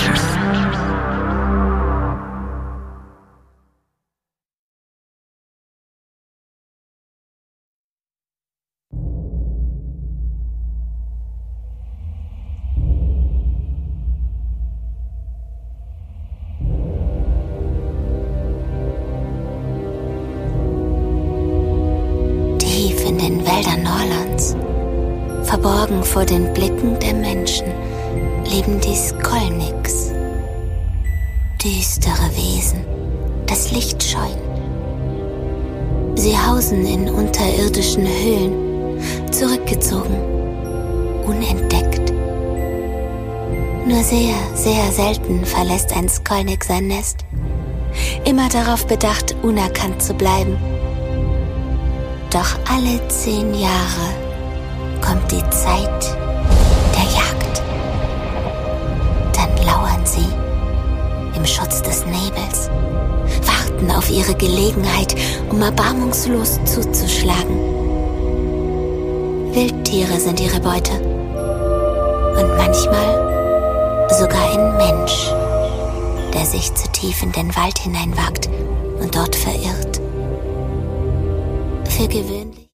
Tief in den Wäldern Norlands, verborgen vor den Blicken der Menschen, leben die Skolniks. Düstere Wesen, das Licht scheuen. Sie hausen in unterirdischen Höhlen, zurückgezogen, unentdeckt. Nur sehr, sehr selten verlässt ein Skolnik sein Nest, immer darauf bedacht, unerkannt zu bleiben. Doch alle 10 Jahre kommt die Zeit der Jagd. Dann lauern sie im Schutz des Nebels, warten auf ihre Gelegenheit, um erbarmungslos zuzuschlagen. Wildtiere sind ihre Beute und manchmal sogar ein Mensch, der sich zu tief in den Wald hineinwagt und dort verirrt. Für gewöhnlich